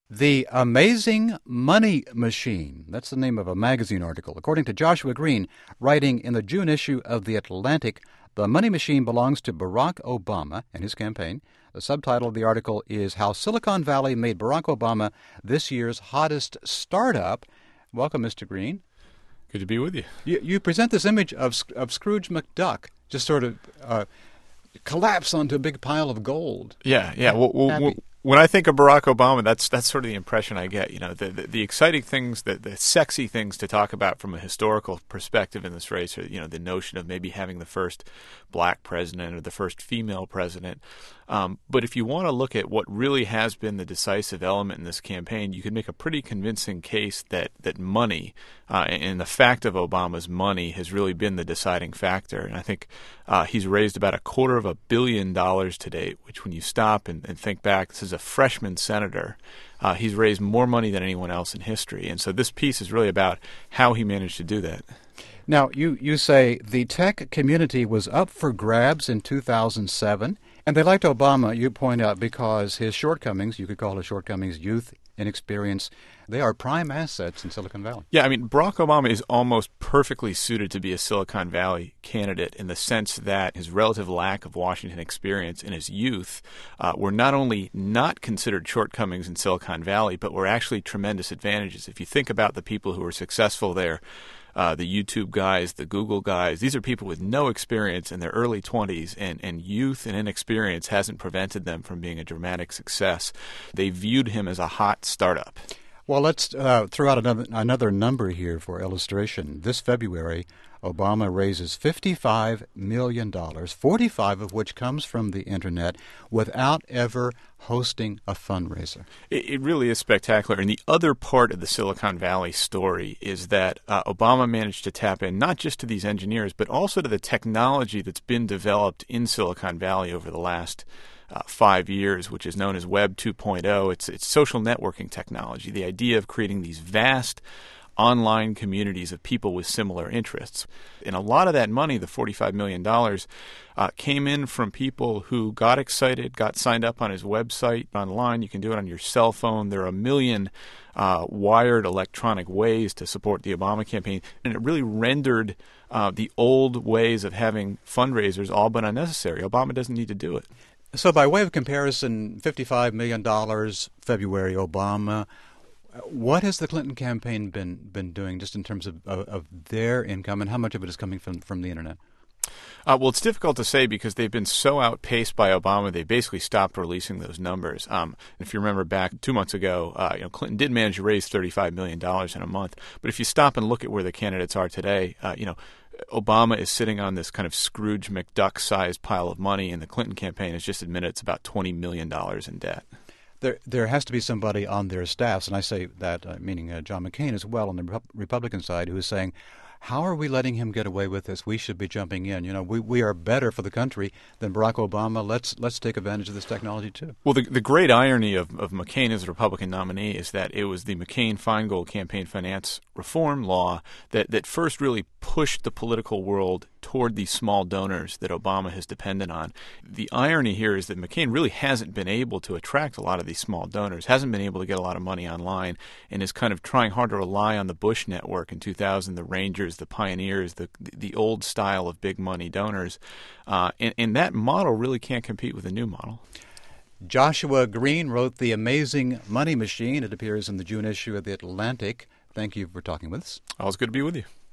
The Amazing Money Machine. That's the name of a magazine article. According to Joshua Green, writing in the June issue of The Atlantic, the money machine belongs to Barack Obama and his campaign. The subtitle of the article is How Silicon Valley Made Barack Obama This Year's Hottest Startup. Welcome, Mr. Green. Good to be with you. You present this image of Scrooge McDuck just sort of collapse onto a big pile of gold. Yeah. When I think of Barack Obama, that's sort of the impression I get. You know, the exciting things, the sexy things to talk about from a historical perspective in this race are, you know, the notion of maybe having the first black president or the first female president. But if you want to look at what really has been the decisive element in this campaign, you could make a pretty convincing case that money and the fact of Obama's money has really been the deciding factor. And I think he's raised about $250 million to date, which when you stop and think back, this is a freshman senator. He's raised more money than anyone else in history. And so this piece is really about how he managed to do that. Now, you say the tech community was up for grabs in 2007, and they liked Obama, you point out, because his shortcomings, you could call his shortcomings youth, inexperience, they are prime assets in Silicon Valley. Yeah, I mean, Barack Obama is almost perfectly suited to be a Silicon Valley candidate in the sense that his relative lack of Washington experience in his youth were not only not considered shortcomings in Silicon Valley, but were actually tremendous advantages. If you think about the people who were successful there, the YouTube guys, the Google guys, these are people with no experience in their early 20s, and youth and inexperience hasn't prevented them from being a dramatic success. They viewed him as a hot startup. Well, let's throw out another number here for illustration. This February, Obama raises $55 million, 45 of which comes from the Internet, without ever hosting a fundraiser. It really is spectacular. And the other part of the Silicon Valley story is that Obama managed to tap in not just to these engineers, but also to the technology that's been developed in Silicon Valley over the last 5 years, which is known as Web 2.0. It's social networking technology, the idea of creating these vast online communities of people with similar interests. And a lot of that money, the $45 million, came in from people who got excited, got signed up on his website online. You can do it on your cell phone. There are 1 million wired electronic ways to support the Obama campaign. And it really rendered the old ways of having fundraisers all but unnecessary. Obama doesn't need to do it. So by way of comparison, $55 million, February, Obama. What has the Clinton campaign been doing just in terms of their income, and how much of it is coming from the Internet? Well, it's difficult to say because they've been so outpaced by Obama, they basically stopped releasing those numbers. If you remember back 2 months ago, Clinton did manage to raise $35 million in a month. But if you stop and look at where the candidates are today, Obama is sitting on this kind of Scrooge McDuck-sized pile of money, and the Clinton campaign has just admitted it's about $20 million in debt. There has to be somebody on their staffs, and I say that meaning John McCain as well on the Republican side, who is saying, how are we letting him get away with this? We should be jumping in. You know, we are better for the country than Barack Obama. Let's take advantage of this technology too. Well, the great irony of McCain as a Republican nominee is that it was the McCain-Feingold campaign finance reform law that first really pushed the political world toward these small donors that Obama has depended on. The irony here is that McCain really hasn't been able to attract a lot of these small donors, hasn't been able to get a lot of money online, and is kind of trying hard to rely on the Bush network in 2000, the Rangers, the Pioneers, the old style of big money donors. And that model really can't compete with the new model. Joshua Green wrote The Amazing Money Machine. It appears in the June issue of The Atlantic. Thank you for talking with us. Always good to be with you.